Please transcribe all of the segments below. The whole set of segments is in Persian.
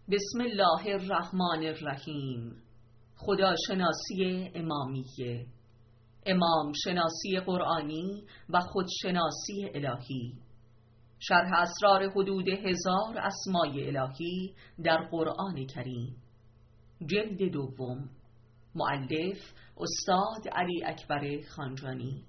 بسم الله الرحمن الرحیم. خداشناسی امامیه، امام شناسی قرآنی و خودشناسی الهی. شرح اسرار حدود 1000 اسمای الهی در قرآن کریم، جلد دوم، مؤلف استاد علی اکبر خانجانی.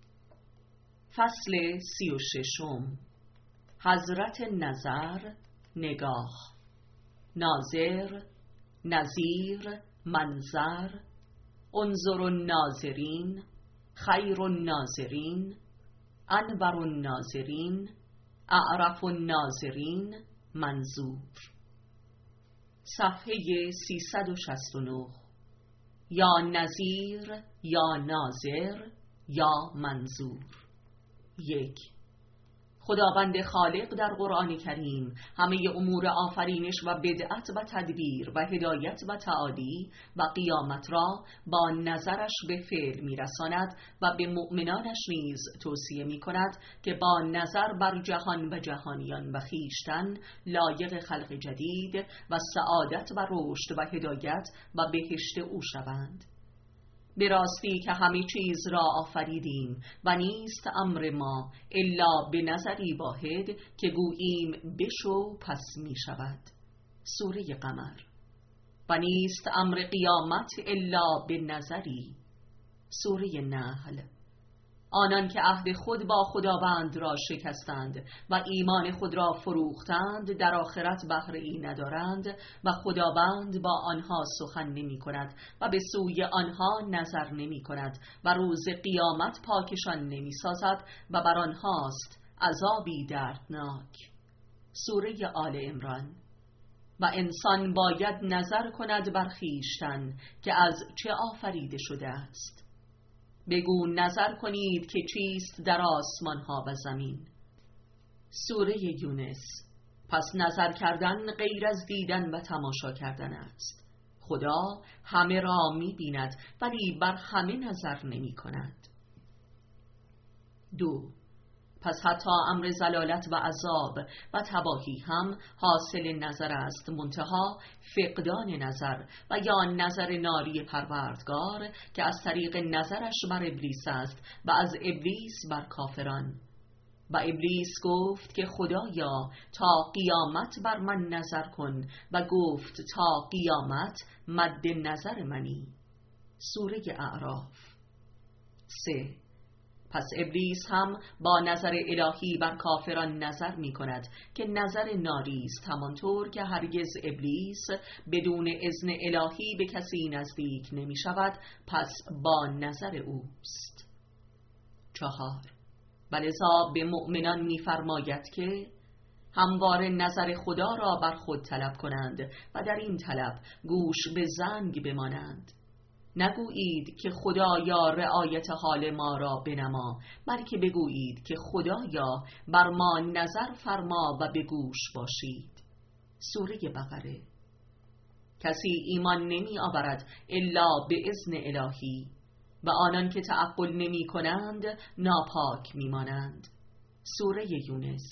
فصل 36. حضرت نظر، نگاه. ناظر، نظیر، منظر. انظر الناظرین، خیر الناظرین، انور الناظرین، اعرف الناظرین، منظور. صفحه 369. یا نظیر، یا ناظر، یا منظور. 1. خداوند خالق در قرآن کریم همه امور آفرینش و بدعت و تدبیر و هدایت و تعالی و قیامت را با نظرش به فعل می‌رساند و به مؤمنانش نیز توصیه می‌کند که با نظر بر جهان و جهانیان و خویشتن لایق خلق جدید و سعادت و رشد و هدایت و بهشت او شوند. به راستی که همه چیز را آفریدیم و نیست امر ما الا به نظری واحد که گوییم بشو پس می شود. سوره قمر. و نیست امر قیامت الا به نظری. سوره نحل. آنان که عهد خود با خداوند را شکستند و ایمان خود را فروختند در آخرت بهره ای ندارند و خداوند با آنها سخن نمی کند و به سوی آنها نظر نمی کند و روز قیامت پاکشان نمی سازد و بر آنهاست عذابی دردناک. سوره آل عمران. و انسان باید نظر کند بر خویشتن که از چه آفریده شده است. بگو نظر کنید که چیست در آسمان ها و زمین. سوره یونس. پس نظر کردن غیر از دیدن و تماشا کردن است. خدا همه را می بیند ولی بر همه نظر نمی کند. 2. پس حتی امر زلالت و عذاب و تباهی هم حاصل نظر است، منتها فقدان نظر و یا نظر ناری پروردگار که از طریق نظرش بر ابلیس است و از ابلیس بر کافران. و ابلیس گفت که خدایا تا قیامت بر من نظر کن و گفت تا قیامت مد نظر منی. سوره اعراف. 3. پس ابلیس هم با نظر الهی بر کافران نظر می کند که نظر ناری است، همانطور که هرگز ابلیس بدون اذن الهی به کسی نزدیک نمی شود، پس با نظر اوست. 4. ولذا به مؤمنان می فرماید که همواره نظر خدا را بر خود طلب کنند و در این طلب گوش به زنگ بمانند. نگویید که خدایا رعایت حال ما را بنما، بلکه بگویید که خدایا بر ما نظر فرما و به گوش باشید. سوره بقره. کسی ایمان نمی آورد الا به اذن الهی و آنان که تعقل نمی کنند ناپاک می مانند. سوره یونس.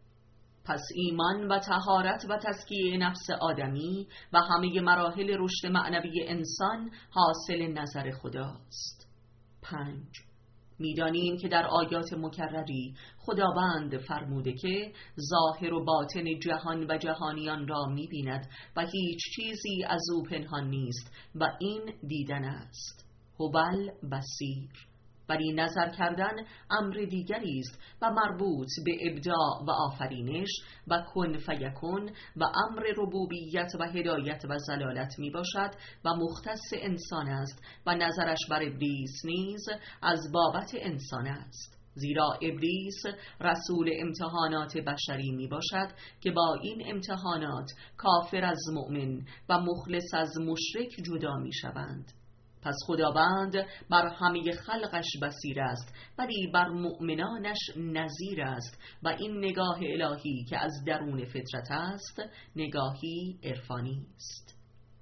پس ایمان و طهارت و تزکیه نفس آدمی و همه مراحل رشد معنوی انسان حاصل نظر خداست. 5. می‌دانیم که در آیات مکرری خداوند فرموده که ظاهر و باطن جهان و جهانیان را می‌بیند و هیچ چیزی از او پنهان نیست و این دیدن است. هوال بصیر. ولی نظر کردن امر دیگری است و مربوط به ابداع و آفرینش و کن فیکون و امر ربوبیت و هدایت و زلالت می باشد و مختص انسان است و نظرش بر ابلیس نیز از بابت انسان است، زیرا ابلیس رسول امتحانات بشری می باشد که با این امتحانات کافر از مؤمن و مخلص از مشرک جدا می شوند. پس خداوند بر همه خلقش بصیر است ولی بر مؤمنانش نظیر است و این نگاه الهی که از درون فطرت است نگاهی عرفانی است.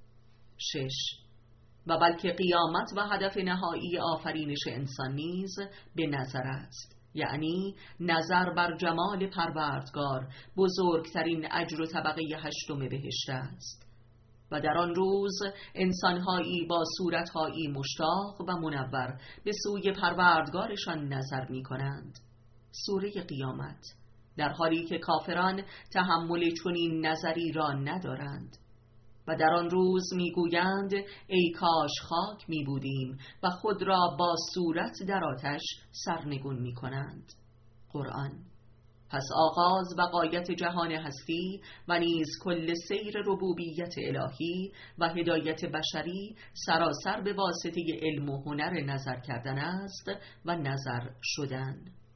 6. و بلکه قیامت و هدف نهایی آفرینش انسان نیز به نظر است، یعنی نظر بر جمال پروردگار بزرگترین اجر و طبقه 8 بهشت است. و در آن روز انسانهایی با صورتهایی مشتاق و منور به سوی پروردگارشان نظر می کنند. سوره قیامت، در حالی که کافران تحمل چنین نظری را ندارند. و در آن روز میگویند ای کاش خاک می بودیم و خود را با صورت در آتش سرنگون می کنند. قرآن. پس آغاز و غایت جهان هستی و نیز کل سیر ربوبیت الهی و هدایت بشری سراسر به واسطه علم و هنر نظر کردن است و نظر شدن.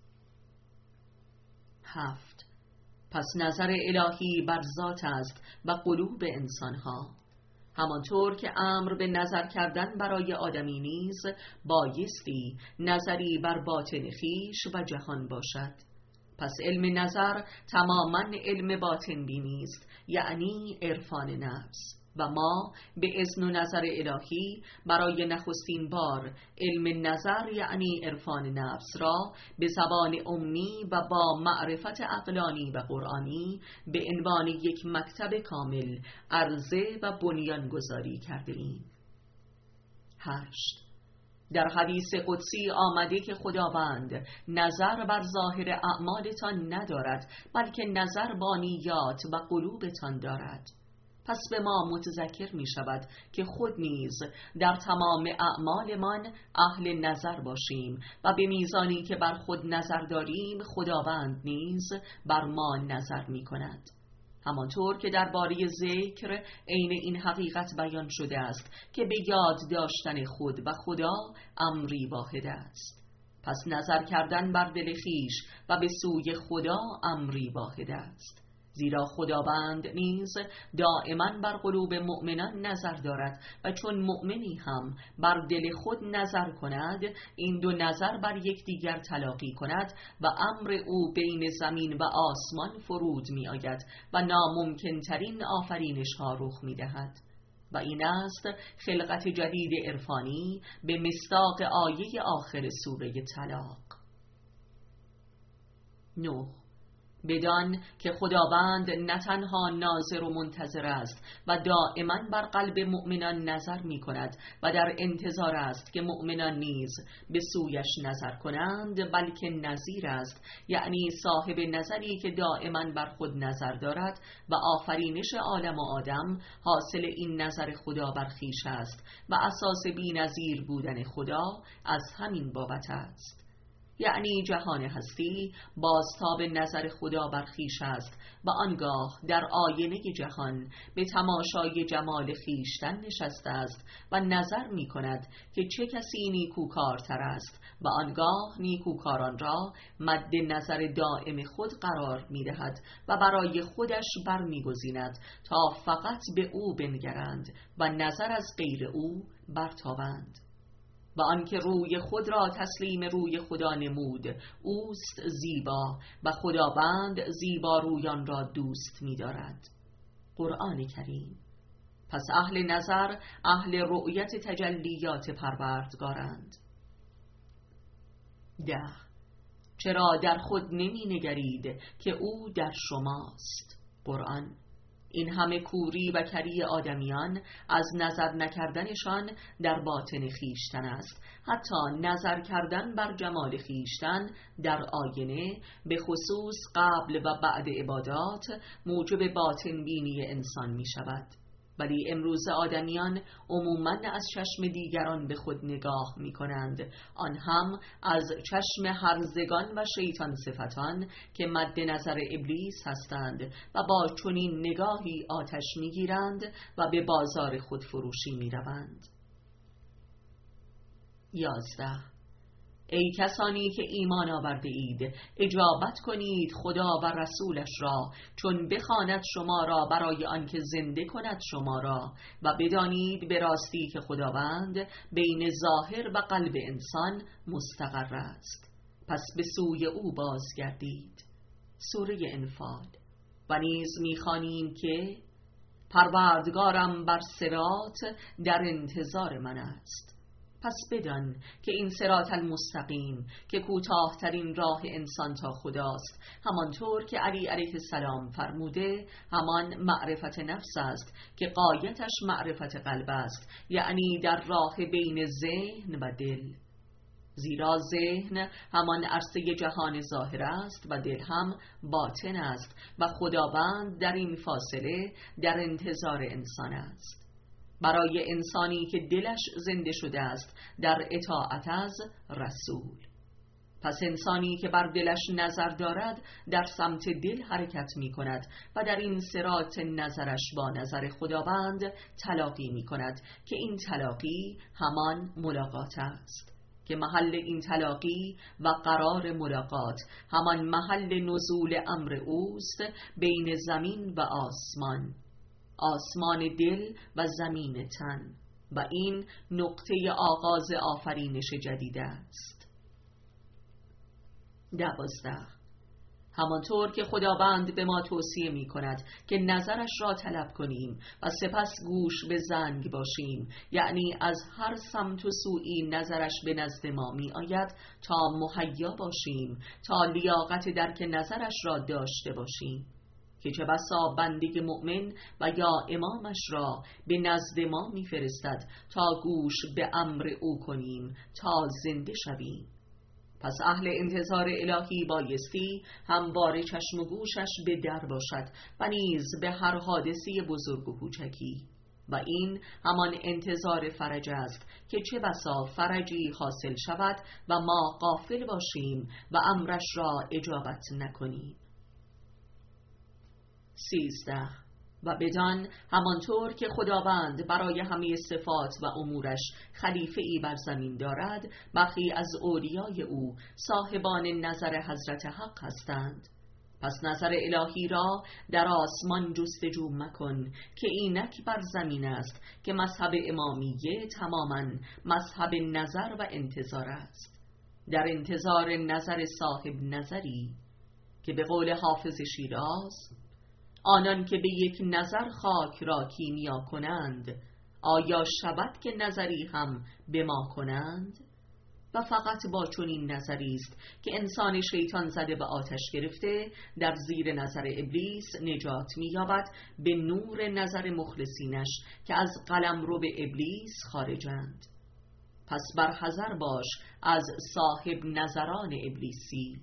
7. پس نظر الهی بر ذات است و قلوب انسانها. همانطور که امر به نظر کردن برای آدمی نیز بایستی نظری بر باطن خویش و جهان باشد. پس علم نظر تماما علم باطن بینی است، یعنی عرفان نفس. و ما به اذن و نظر الهی برای نخستین بار علم نظر یعنی عرفان نفس را به زبان امی و با معرفت عقلانی و قرآنی به عنوان یک مکتب کامل عرضه و بنیان گذاری کرده ایم. 8. در حدیث قدسی آمده که خداوند نظر بر ظاهر اعمالتان ندارد، بلکه نظر با نیات و قلوبتان دارد. پس به ما متذکر می شود که خود نیز در تمام اعمالمان اهل نظر باشیم و به میزانی که بر خود نظر داریم خداوند نیز بر ما نظر می کند. همانطور که درباره ذکر عین این حقیقت بیان شده است که به یاد داشتن خود و خدا امری واحد است. پس نظر کردن بر دل خویش و به سوی خدا امری واحد است. زیرا خداوند نیز دائما بر قلوب مؤمنان نظر دارد و چون مؤمنی هم بر دل خود نظر کند، این دو نظر بر یکدیگر تلاقی کند و امر او بین زمین و آسمان فرود می آید و ناممکن ترین آفرینش ها رخ می دهد. و این است خلقت جدید عرفانی به مصداق آیه آخر سوره طلاق. 9. بدان که خداوند نه تنها ناظر و منتظر است و دائما بر قلب مؤمنان نظر می کند و در انتظار است که مؤمنان نیز به سویش نظر کنند، بلکه نظیر است، یعنی صاحب نظری که دائما بر خود نظر دارد و آفرینش عالم و آدم حاصل این نظر خدا بر خویش است و اساس بی‌نظیر بودن خدا از همین بابت است. یعنی جهان هستی بازتاب نظر خدا بر خویش است و آنگاه در آینه جهان به تماشای جمال خویشتن نشسته است و نظر می کند که چه کسی نیکوکارتر است و آنگاه نیکوکاران را مد نظر دائم خود قرار می دهد و برای خودش بر می گزیند تا فقط به او بنگرند و نظر از غیر او برتابند. و آنکه روی خود را تسلیم روی خدا نمود اوست زیبا و خداوند زیبا رویان را دوست می دارد. قرآن کریم. پس اهل نظر اهل رؤیت تجلیات پروردگارند. 10. چرا در خود نمی نگرید که او در شماست؟ قرآن. این همه کوری و کری آدمیان از نظر نکردنشان در باطن خیشتن است. حتی نظر کردن بر جمال خیشتن در آینه به خصوص قبل و بعد عبادات موجب باطن بینی انسان می شود. ولی امروز آدمیان عموماً از چشم دیگران به خود نگاه می کنند، آن هم از چشم هرزگان و شیطان صفتان که مد نظر ابلیس هستند و با چنین نگاهی آتش می گیرند و به بازار خود فروشی می روند. 11. ای کسانی که ایمان آورده اید، اجابت کنید خدا و رسولش را چون بخواند شما را برای آنکه زنده کند شما را و بدانید به راستی که خداوند بین ظاهر و قلب انسان مستقر است. پس به سوی او بازگردید. سوره انفال. و نیز می‌خوانیم که پروردگارم بر صراط در انتظار من است. پس بدان که این صراط المستقیم که کوتاه‌ترین راه انسان تا خداست، همانطور که علی علیه السلام فرموده، همان معرفت نفس است که غایتش معرفت قلب است، یعنی در راه بین ذهن و دل. زیرا ذهن همان عرصه جهان ظاهر است و دل هم باطن است و خداوند در این فاصله در انتظار انسان است، برای انسانی که دلش زنده شده است در اطاعت از رسول. پس انسانی که بر دلش نظر دارد در سمت دل حرکت می کند و در این صراط نظرش با نظر خداوند تلاقی می کند که این تلاقی همان ملاقات است، که محل این تلاقی و قرار ملاقات همان محل نزول امر اوست بین زمین و آسمان، آسمان دل و زمین تن، و این نقطه آغاز آفرینش جدید است. 12. همانطور که خداوند به ما توصیه می کند که نظرش را طلب کنیم و سپس گوش به زنگ باشیم، یعنی از هر سمت و سوی نظرش به نزد ما می آید تا مهیا باشیم، تا لیاقت درک نظرش را داشته باشیم، که چه بسا بنده مؤمن و یا امامش را به نزد ما می فرستد تا گوش به امر او کنیم تا زنده شویم. پس اهل انتظار الهی بایستی همواره چشم و گوشش به در باشد و نیز به هر حادثه بزرگ و کوچکی، و این همان انتظار فرج است که چه بسا فرجی حاصل شود و ما غافل باشیم و امرش را اجابت نکنیم. 13. و بدان همانطور که خداوند برای همه صفات و امورش خلیفه ای بر زمین دارد، برخی از اولیای او صاحبان نظر حضرت حق هستند. پس نظر الهی را در آسمان جستجو مکن که اینک بر زمین است که مذهب امامیه تماما مذهب نظر و انتظار است، در انتظار نظر صاحب نظری، که به قول حافظ شیراز: آنان که به یک نظر خاک را کیمیا کنند، آیا شود که نظری هم به ما کنند؟ و فقط با چنین نظری است که انسان شیطان زده به آتش گرفته در زیر نظر ابلیس نجات می‌یابد به نور نظر مخلصینش که از قلمرو به ابلیس خارجند. پس بر حذر باش از صاحب نظران ابلیسی.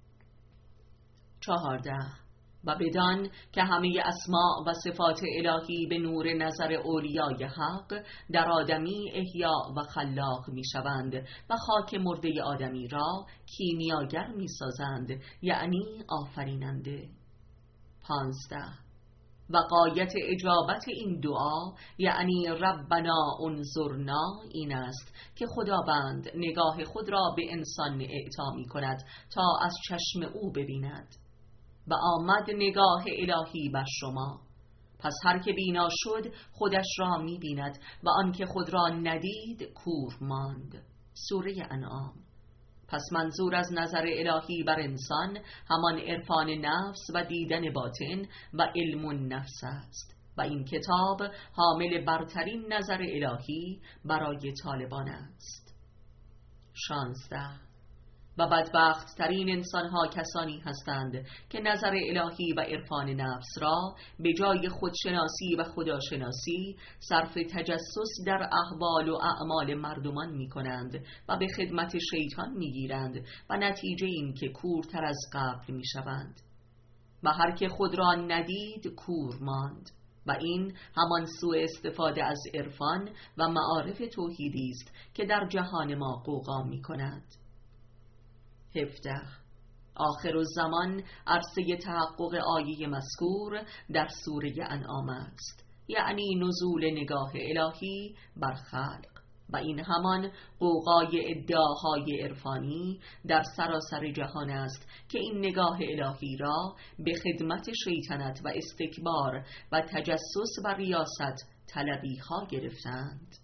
14. و بدان که همه اسماء و صفات الهی به نور نظر اولیای حق در آدمی احیا و خلاق می شوند و خاک مرده آدمی را کیمیاگر می سازند، یعنی آفریننده. 15. و غایت اجابت این دعا یعنی ربنا انظرنا این است که خداوند نگاه خود را به انسان اعطا می کند تا از چشم او ببیند. و آمد نگاه الهی بر شما، پس هر که بینا شد خودش را می بیند و آن که خود را ندید کور ماند. سوره انعام. پس منظور از نظر الهی بر انسان همان عرفان نفس و دیدن باطن و علم النفس است، و این کتاب حامل برترین نظر الهی برای طالبان است. 16. و بدبخت ترین انسانها کسانی هستند که نظر الهی و عرفان نفس را به جای خودشناسی و خداشناسی صرف تجسس در احوال و اعمال مردمان می کنند و به خدمت شیطان می گیرند و نتیجه این که کورتر از قبل می شوند. و هر که خود را ندید کور ماند، و این همان سوء استفاده از عرفان و معارف توحیدی است که در جهان ما غوغا می کند. 17. آخر الزمان عرصه تحقق آیه مذکور در سوره انعام است، یعنی نزول نگاه الهی بر خلق، و این همان غوغای ادعاهای عرفانی در سراسر جهان است که این نگاه الهی را به خدمت شیطنت و استکبار و تجسس و ریاست طلبی ها گرفتند.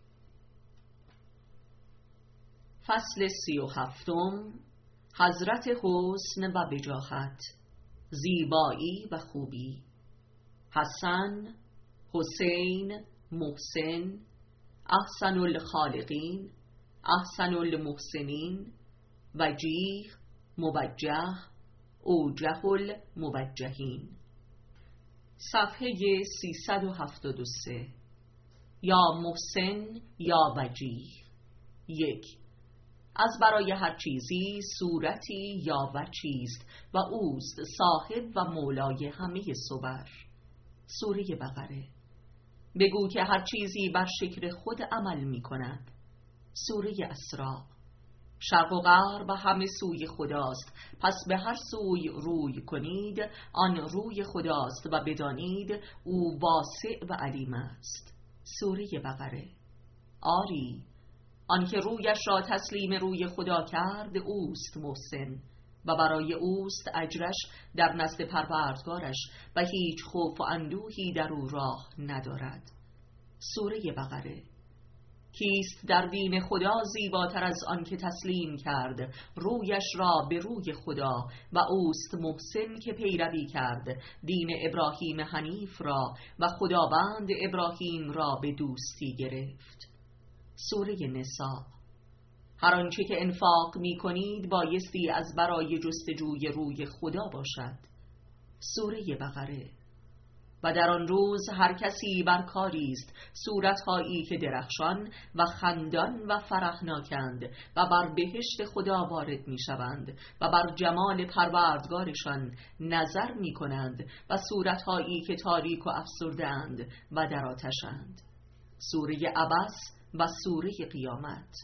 فصل 37. حضرت حسن و بجاحت، زیبایی و خوبی. حسن، حسین، محسن، احسن الخالقین، احسن المحسنین، وجیه، موجه، اوجه الموجهین. صفحه 373. یا محسن یا وجیه. 1. از برای هر چیزی صورتی یا وجهیست و اوست صاحب و مولای همه صور. سوره بقره. بگو که هر چیزی بر شکل خود عمل می کند. سوره اسراء. شرق و غرب همه سوی خداست، پس به هر سوی روی کنید آن روی خداست و بدانید او واسع و علیم است. سوره بقره. آری، آنکه رویش را تسلیم روی خدا کرد اوست محسن و برای اوست اجرش در نزد پروردگارش و هیچ خوف و اندوهی در او راه ندارد. سوره بقره. کیست در دین خدا زیباتر از آن که تسلیم کرد رویش را به روی خدا و اوست محسن که پیروی کرد دین ابراهیم حنیف را و خداوند ابراهیم را به دوستی گرفت. سوره نساء. هر آنچه که انفاق می کنید بایستی از برای جستجوی روی خدا باشد. سوره بقره. و در آن روز هر کسی بر کاری است صورتهایی که درخشان و خندان و فرحناکند و بر بهشت خدا وارد می شوند و بر جمال پروردگارشان نظر می کنند و صورتهایی که تاریک و افسرده‌اند و در آتشند. سوره عبس و سوره قیامت.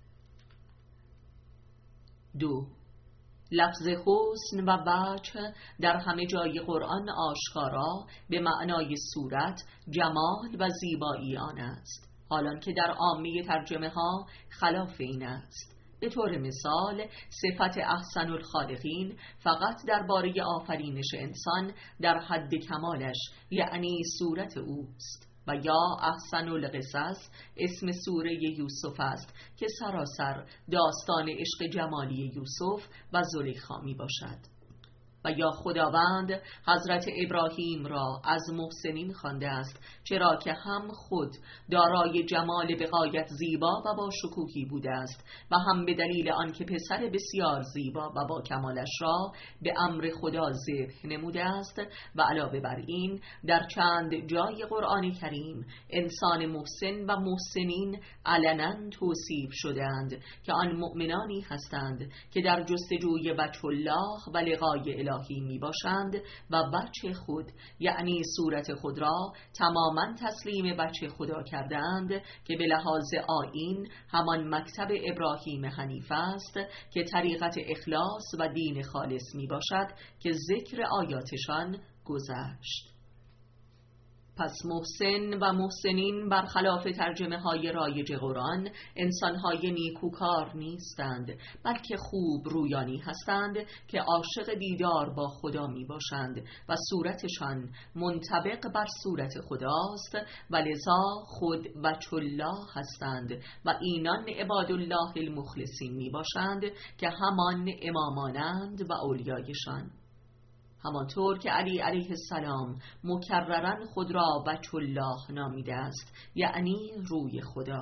2. لفظ حسن و وجه در همه جای قرآن آشکارا به معنای صورت، جمال و زیبایی آن است، حالان که در عامه ترجمه ها خلاف این است. به طور مثال صفت احسن الخالقین فقط درباره آفرینش انسان در حد کمالش یعنی صورت اوست و یا احسن القصص اسم سوره یوسف است که سراسر داستان عشق جمالی یوسف و زلیخا می باشد. و یا خداوند حضرت ابراهیم را از محسنین خوانده است، چرا که هم خود دارای جمال بغایت زیبا و با شکوهی بوده است و هم به دلیل آنکه پسر بسیار زیبا و با کمالش را به امر خدا ذبح نموده است. و علاوه بر این در چند جای قرآن کریم انسان محسن و محسنین علنا توصیف شدند که آن مؤمنانی هستند که در جستجوی وجه الله و لقای الهی می باشند و وجه خود یعنی صورت خود را تماما تسلیم وجه خدا کردند که به لحاظ آیین همان مکتب ابراهیم حنیف است که طریقت اخلاص و دین خالص می باشد که ذکر آیاتشان گذشت. پس محسن و محسنین برخلاف ترجمه های رایج قرآن انسانهای نیکوکار نیستند، بلکه خوب رویانی هستند که عاشق دیدار با خدا می باشند و صورتشان منطبق بر صورت خداست و لذا خود وجه الله هستند و اینان عباد الله المخلصین می باشند که همان امامانند و اولیایشان. همانطور که علی علیه السلام مکررن خود را وجه الله نامیده است یعنی روی خدا.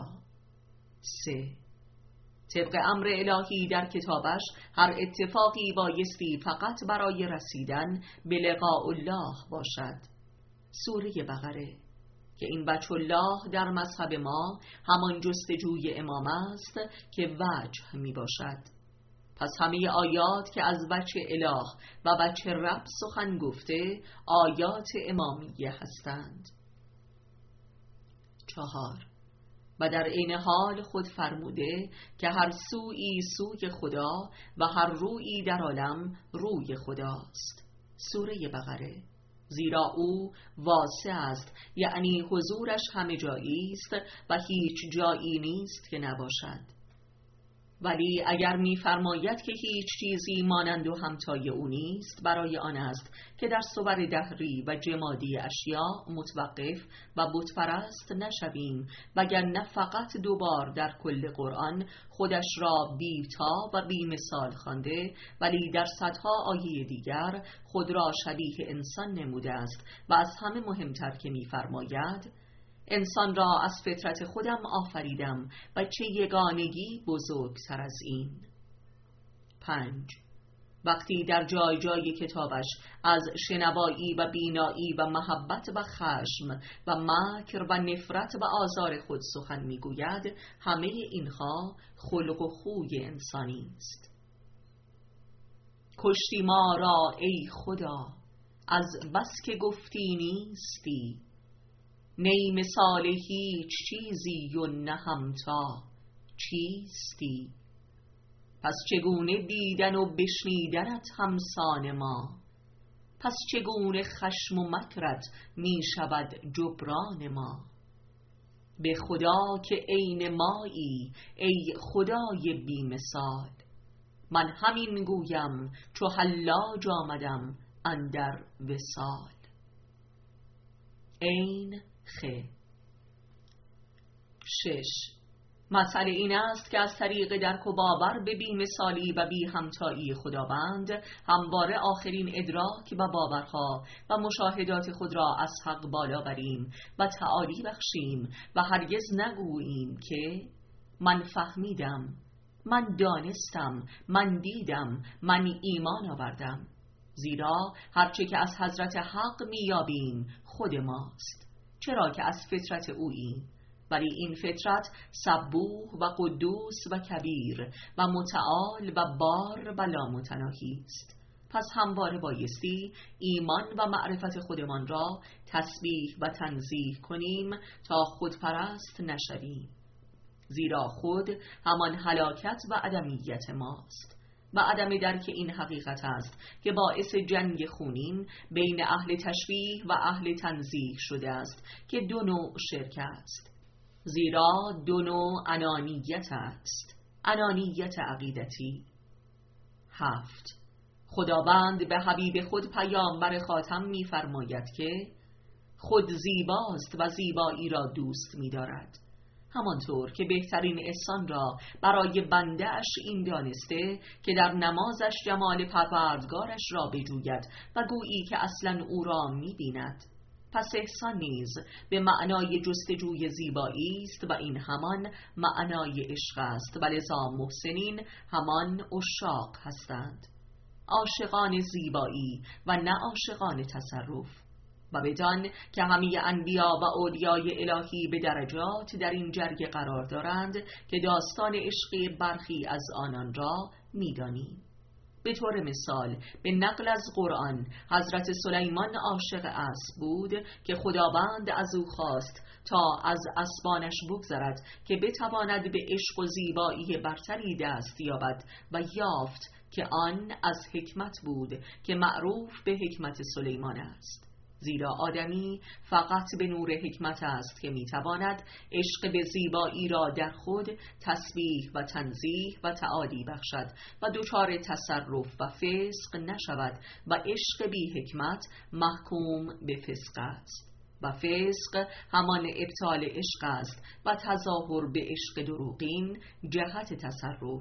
3. طبق امر الهی در کتابش هر اتفاقی بایستی فقط برای رسیدن به لقاء الله باشد. سوره بقره. که این وجه الله در مذهب ما همان جستجوی امام است که وجه می باشد. پس همه آیات که از وجه اله و وجه رب سخن گفته آیات امامیه هستند. 4. و در عین حال خود فرموده که هر سویی سوی خدا و هر رویی در عالم روی خداست. سوره بقره. زیرا او واسع است یعنی حضورش همه جایی است و هیچ جایی نیست که نباشد. ولی اگر می‌فرماید که هیچ چیزی مانند و همتای او نیست، برای آن است که در صور دهری و جمادی اشیاء متوقف و بت‌پرست نشویم، وگرنه فقط 2 بار در کل قرآن خودش را بی‌تا و بی‌مثال خوانده، ولی در صدها آیه دیگر خود را شبیه انسان نموده است و از همه مهمتر که می‌فرماید انسان را از فطرت خودم آفریدم و چه یگانگی بزرگتر از این. 5. وقتی در جای جای کتابش از شنوایی و بینایی و محبت و خشم و مکر و نفرت و آزار خود سخن میگوید، همه اینها خلق و خوی انسانی است. کشتی ما را ای خدا، از بس که گفتی نیستی، نی مثال هیچ چیزی و نه همتا چیستی. پس چگونه دیدن و بشنیدنت همسان ما، پس چگونه خشم و مکرت می شود جبران ما. به خدا که عین مایی ای خدای بی مثال، من همین گویم چو حلاج آمدم اندر وصال. عین خ. 6. مسئله این است که از طریق درک و باور به بی‌مثالی و بی همتایی خداوند همواره آخرین ادراک و باورها و مشاهدات خود را از حق بالا بریم و تعالی بخشیم و هرگز نگوییم که من فهمیدم، من دانستم، من دیدم، من ایمان آوردم. زیرا هرچه که از حضرت حق میابیم خود ماست، چرا که از فطرت اوییم، ولی این فطرت سبوح و قدوس و کبیر و متعال و بار و لامتناهی است. پس همواره بایستی ایمان و معرفت خودمان را تسبیح و تنزیه کنیم تا خودپرست نشویم، زیرا خود همان هلاکت و عدمیت ماست و عدم درک این حقیقت است که باعث جنگ خونین بین اهل تشبیه و اهل تنزیه شده است که دو نوع شرک است. زیرا دو نوع انانیت است، انانیت عقیدتی. 7. خداوند به حبیب خود پیامبر خاتم می‌فرماید که خود زیباست و زیبایی را دوست می‌دارد، همانطور که بهترین احسان را برای بنده اش این دانسته که در نمازش جمال پروردگارش را بجوید و گویی که اصلا او را می‌بیند. پس احسان نیز به معنای جستجوی زیبایی است و این همان معنای عشق است و لذا محسنین همان عشاق هستند، عاشقان زیبایی و نه عاشقان تصرف. و بدان که همه انبیا و اولیای الهی به درجات در این جرگه قرار دارند که داستان عشقی برخی از آنان را می‌دانیم. به طور مثال به نقل از قرآن حضرت سلیمان عاشق اسب بود که خداوند از او خواست تا از اسبانش بگذرد که بتواند به عشق و زیبایی برتری دست یابد و یافت که آن از حکمت بود که معروف به حکمت سلیمان است. زیرا آدمی فقط به نور حکمت است که میتواند عشق به زیبایی را در خود تسبیح و تنزیه و تعالی بخشد و دچار تصرف و فسق نشود و عشق بی حکمت محکوم به فسق است و فسق همان ابطال عشق است و تظاهر به عشق دروغین جهت تصرف.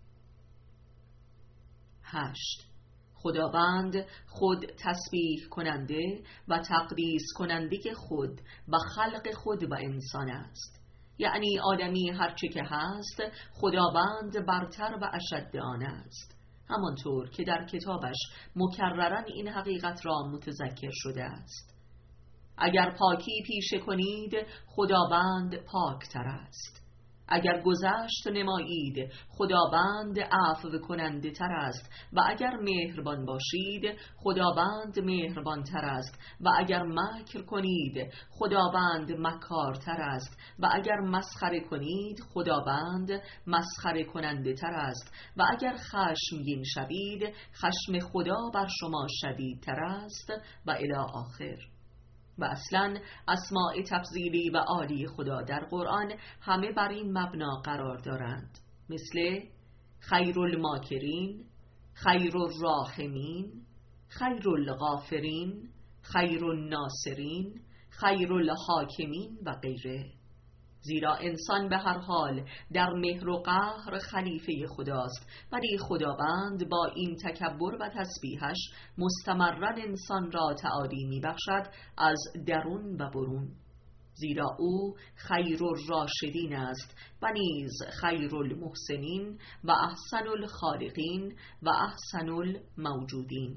8. خداوند خود تسبیح کننده و تقدیس کننده خود و خلق خود و انسان است، یعنی آدمی هرچه که هست خداوند برتر و اشد آن است، همانطور که در کتابش مکررن این حقیقت را متذکر شده است. اگر پاکی پیشه کنید خداوند پاکتر است، اگر گذشت نمایید خداوند عفو کننده تر است و اگر مهربان باشید خداوند مهربان تر است و اگر مکر کنید خداوند مکارتر است و اگر مسخره کنید خداوند مسخره کننده تر است و اگر خشمگین شوید خشم خدا بر شما شدیدتر است و الی آخر. و اصلا اسماء تفضیلی و عالی خدا در قرآن همه بر این مبنا قرار دارند، مثل خیر الماکرین، خیر الراحمین، خیر الغافرین، خیر الناصرین، خیر الحاکمین و غیره. زیرا انسان به هر حال در مهر و قهر خلیفه خداست، ولی خداوند با این تکبر و تسبیحش مستمرا انسان را تعالی می بخشد از درون و برون. زیرا او خیر الراشدین است و نیز خیر المحسنین و احسن الخالقین و احسن الموجودین.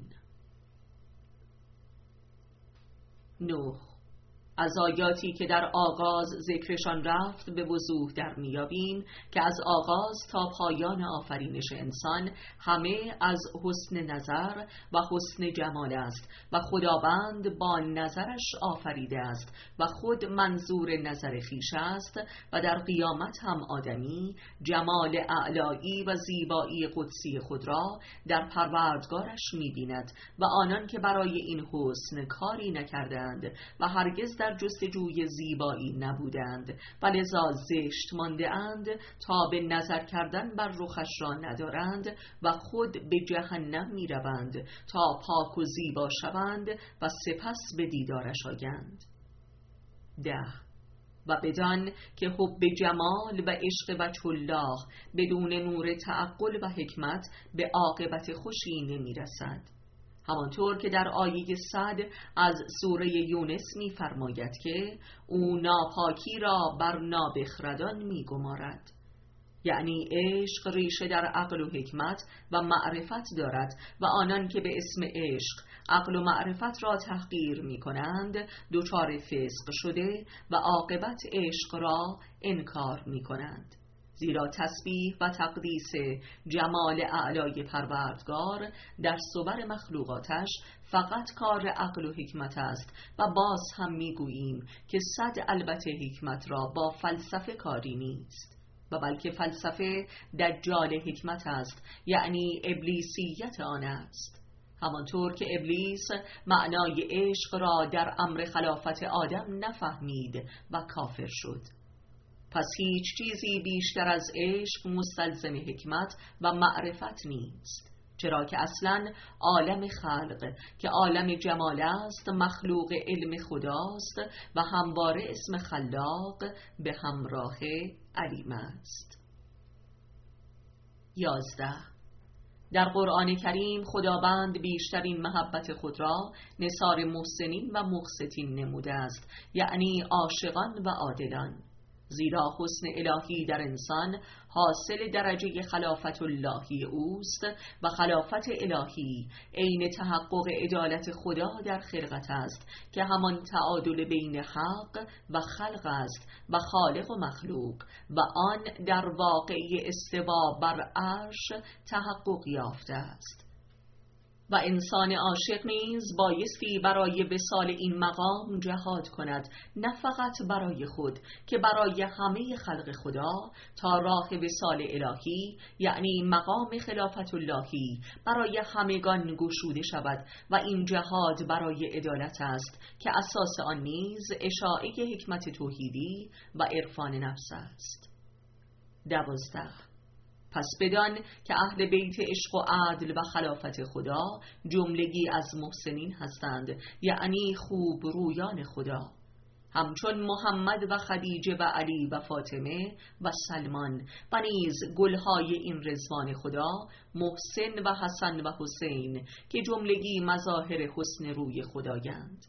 9. از آیاتی که در آغاز ذکرشان رفت به وضوح در میابیم که از آغاز تا پایان آفرینش انسان همه از حسن نظر و حسن جمال است و خداوند با نظرش آفریده است و خود منظور نظر خویش است و در قیامت هم آدمی جمال اعلایی و زیبایی قدسی خود را در پروردگارش میبیند و آنان که برای این حسن کاری نکردند و هرگز در جستجوی زیبایی نبودند و لذا زشت مانده اند تا به نظر کردن بر رخش را ندارند و خود به جهنم می روند تا پاک و زیبا شوند و سپس به دیدارش آیند. 10. و بدان که حب جمال و عشق وجه الله بدون نور تعقل و حکمت به عاقبت خوشی نمی رسد، همانطور که در آیه 100 از سوره یونس می فرماید که او ناپاکی را بر نابخردان می گمارد. یعنی عشق ریشه در عقل و حکمت و معرفت دارد و آنان که به اسم عشق عقل و معرفت را تحقیر می کنند دچار فسق شده و عاقبت عشق را انکار می کنند. زیرا تسبیح و تقدیس جمال اعلای پروردگار در صور مخلوقاتش فقط کار عقل و حکمت است و باز هم میگوییم که 100 البته حکمت را با فلسفه کاری نیست و بلکه فلسفه دجال حکمت است، یعنی ابلیسیت آن است. همانطور که ابلیس معنای عشق را در امر خلافت آدم نفهمید و کافر شد. پس هیچ چیزی بیشتر از عشق مستلزم حکمت و معرفت نیست، چرا که اصلاً عالم خلق که عالم جمال است مخلوق علم خداست و همواره اسم خلاق به همراه علیم است. 11. در قرآن کریم خداوند بیشترین محبت خود را نثار محسنین و مقسطین نموده است، یعنی عاشقان و عادلان. زیرا حسن الهی در انسان حاصل درجه خلافت اللهی اوست و خلافت الهی عین تحقق عدالت خدا در خلقت است که همان تعادل بین حق و خلق است و خالق و مخلوق و آن در واقعی استوا بر عرش تحقق یافته است. و انسان عاشق نیز بایستی برای وصال این مقام جهاد کند، نه فقط برای خود که برای همه خلق خدا، تا راه وصال الهی یعنی مقام خلافت اللهی برای همگان گشوده شود و این جهاد برای عدالت است که اساس آن نیز اشاعه حکمت توحیدی و عرفان نفس است. 12. پس بدان که اهل بیت عشق و عدل و خلافت خدا جملگی از محسنین هستند، یعنی خوب رویان خدا، همچون محمد و خدیجه و علی و فاطمه و سلمان و نیز گلهای این رضوان خدا محسن و حسن و حسین که جملگی مظاهر حسن روی خدایند.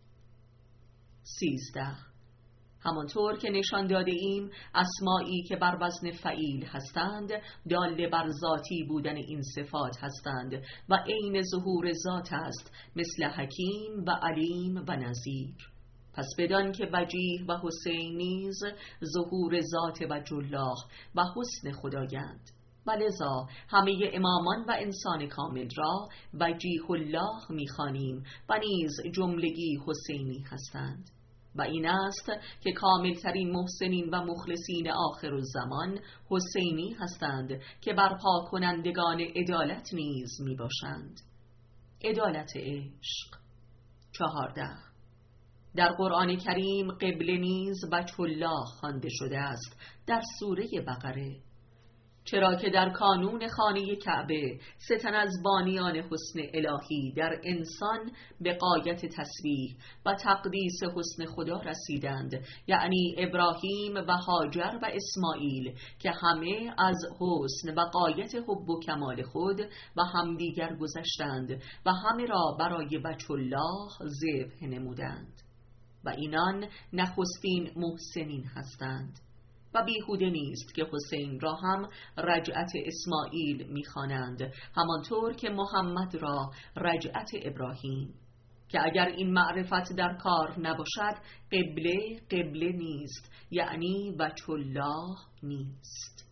13. همانطور که نشان داده ایم اسمایی که بر وزن فعیل هستند دال بر ذاتی بودن این صفات هستند و عین ظهور ذات است، مثل حکیم و علیم و نذیر. پس بدان که وجیه و حسین نیز ظهور ذات وجه الله و حسن خدایند و لذا همه امامان و انسان کامل را وجیه الله می‌خوانیم و نیز جملگی حسینی هستند. و این است که کاملترین محسنین و مخلصین آخر الزمان حسینی هستند که برپا کنندگان عدالت نیز می باشند. عدالت عشق. 14. در قرآن کریم قبله نیز وجه الله خوانده شده است در سوره بقره، چرا که در کانون خانه کعبه 3 تن از بانیان حسن الهی در انسان به غایت تسبیح و تقدیس حسن خدا رسیدند، یعنی ابراهیم و هاجر و اسماعیل که همه از حسن و غایت حب و کمال خود و همدیگر گذشتند و همه را برای وجه الله ذبح نمودند. و اینان نخستین محسنین هستند. و بیهوده نیست که حسین را هم رجعت اسماعیل می‌خوانند، همانطور که محمد را رجعت ابراهیم، که اگر این معرفت در کار نباشد قبله نیست، یعنی وجه الله نیست.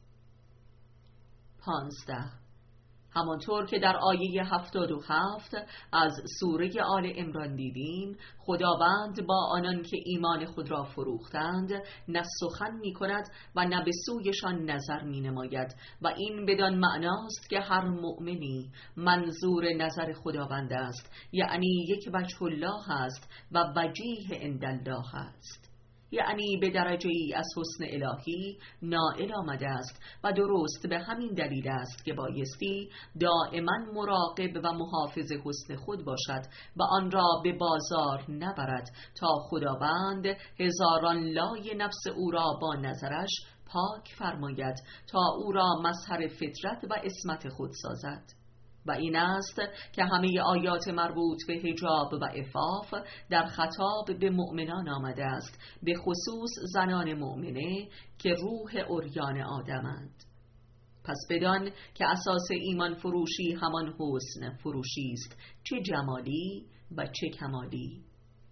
15. همانطور که در آیه 77 از سوره آل عمران دیدیم، خداوند با آنان که ایمان خود را فروختند نه سخن می کند و نه به سویشان نظر می نماید و این بدان معناست که هر مؤمنی منظور نظر خداوند است، یعنی یک وجه الله است و وجیه عند الله است، یعنی به درجه ای از حسن الهی نائل آمده است و درست به همین دلیل است که بایستی دائما مراقب و محافظ حسن خود باشد و آن را به بازار نبرد تا خداوند هزاران لای نفس او را با نظرش پاک فرماید تا او را مظهر فطرت و عصمت خود سازد. و این است که همه آیات مربوط به حجاب و عفاف در خطاب به مؤمنان آمده است، به خصوص زنان مؤمنه که روح عریان آدمند. پس بدان که اساس ایمان فروشی همان حسن فروشی است، چه جمالی و چه کمالی.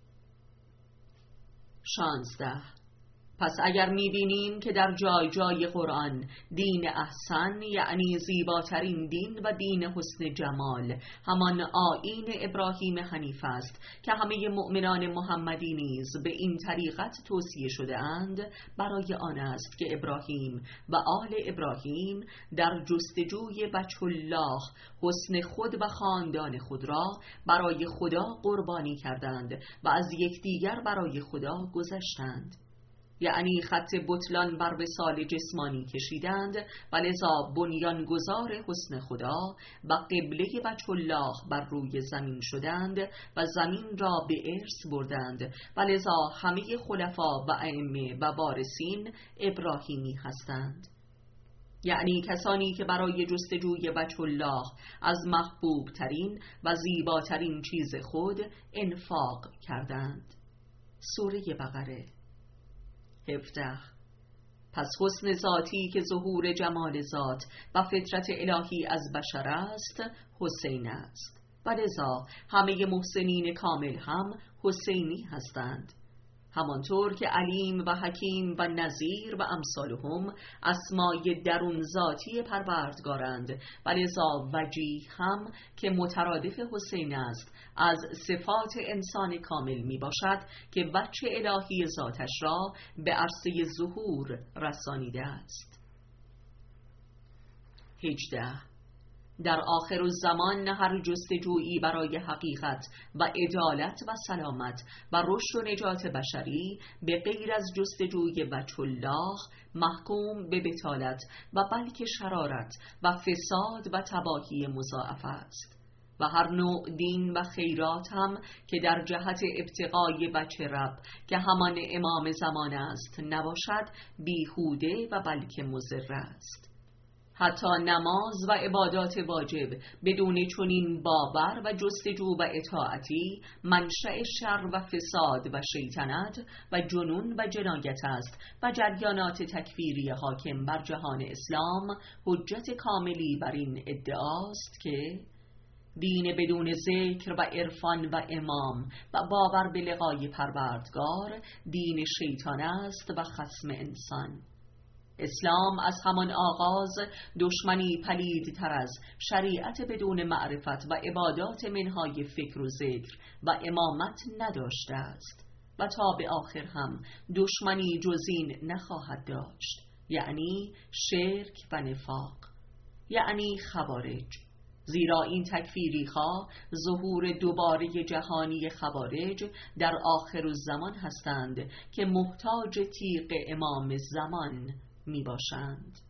16. پس اگر می‌بینیم که در جای جای قرآن دین احسن، یعنی زیباترین دین و دین حسن جمال، همان آیین ابراهیم حنیف است که همه مؤمنان محمدی نیز به این طریقت توصیه شده اند، برای آن است که ابراهیم و آل ابراهیم در جستجوی وجه الله حسن خود و خاندان خود را برای خدا قربانی کردند و از یکدیگر برای خدا گذشتند، یعنی خط بطلان بر وصال جسمانی کشیدند و لذا بنیانگذار حسن خدا و قبله وجه الله بر روی زمین شدند و زمین را به ارث بردند و لذا همه خلفا و ائمه و وارثین ابراهیمی هستند، یعنی کسانی که برای جستجوی وجه الله از محبوب ترین و زیباترین چیز خود انفاق کردند. سوره بقره. 17. پس حسن ذاتی که ظهور جمال ذات و فطرت الهی از بشر است، حسین است و لذا همه محسنین کامل هم حسینی هستند، همانطور که علیم و حکیم و نذیر و امثالهم اسمای درون ذاتی پروردگارند و لذا وجیه هم که مترادف حسین است از صفات انسان کامل می باشد که وجه الهی ذاتش را به عرصه ظهور رسانیده است. 18. در آخر الزمان هر جستجویی برای حقیقت و عدالت و سلامت و رشد و نجات بشری به غیر از جستجوی وجه الله محکوم به بطالت و بلکه شرارت و فساد و تباهی مضاعف است و هر نوع دین و خیرات هم که در جهت ابتغای وجه رب که همان امام زمان است نباشد بیهوده و بلکه مضر است. حتی نماز و عبادات واجب بدون چنین باور و جستجو و اطاعتی منشأ شر و فساد و شیطنت و جنون و جنایت است و جریانات تکفیری حاکم بر جهان اسلام حجت کاملی بر این ادعاست که دین بدون ذکر و عرفان و امام و باور به لقای پروردگار دین شیطان است و خصم انسان. اسلام از همان آغاز دشمنی پلیدتر از شریعت بدون معرفت و عبادات منهای فکر و ذکر و امامت نداشته است و تا به آخر هم دشمنی جزین نخواهد داشت، یعنی شرک و نفاق، یعنی خوارج. زیرا این تکفیری ها ظهور دوباره جهانی خوارج در آخر الزمان هستند که محتاج تیغ امام زمان می باشند.